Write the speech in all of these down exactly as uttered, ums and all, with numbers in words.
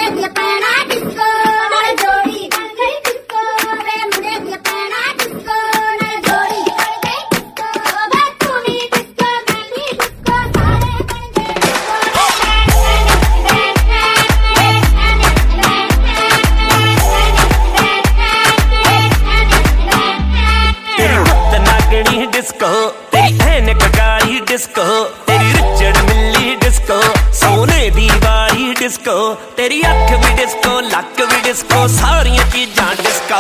Disco तेरी ऐनक गाड़ी डिस्को तेरी रिचर्ड मिली डिस्को सोने दी वाली डिस्को तेरी अख भी डिस्को लक भी डिस्को सारियां चीजां डिस्को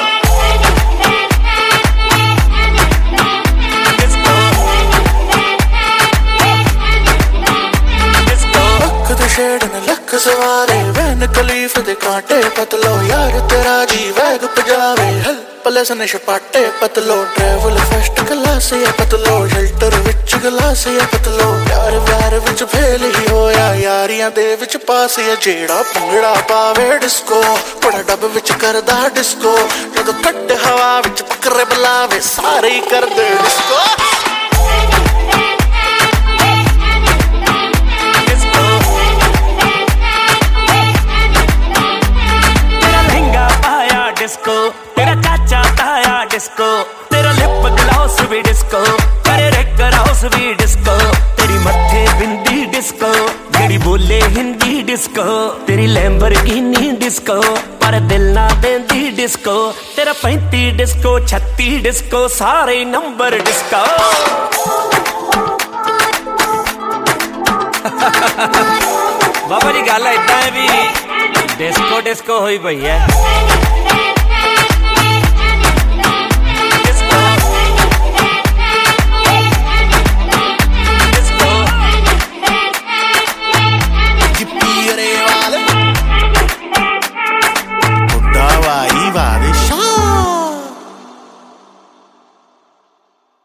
शेड न लख सवारे वैन खलीफ दे कांटे पतलो यार तेरा जी वैग पजावे हल पलस ने छपाटे पतलो ट्रैवल फर्स्ट क्लास या पतलो शेल्टर विच गिलास या पतलो प्यार प्यार विच फेल ही होया यारियां दे विच पास या जेड़ा भंगड़ा पावे डिस्को बड़ा डब विच करदा डिस्को जदों कट हवा विच पकरे बुलावे सारे ही कर दे डिस्को डिस्को तेरा चाचा ताया डिस्को तेरा लिप ग्लॉस भी डिस्को करे रेक हाउस भी डिस्को तेरी मत्थे बिंदी डिस्को जेड़ी बोले हिंदी डिस्को तेरी लैम्बोर्गिनी डिस्को पर दिल ना देंदी डिस्को तेरा पैंती डिस्को छत्ती डिस्को सारे नंबर डिस्को बाबा जी गल इदां है भी डिस्को डिस्को होई पई है।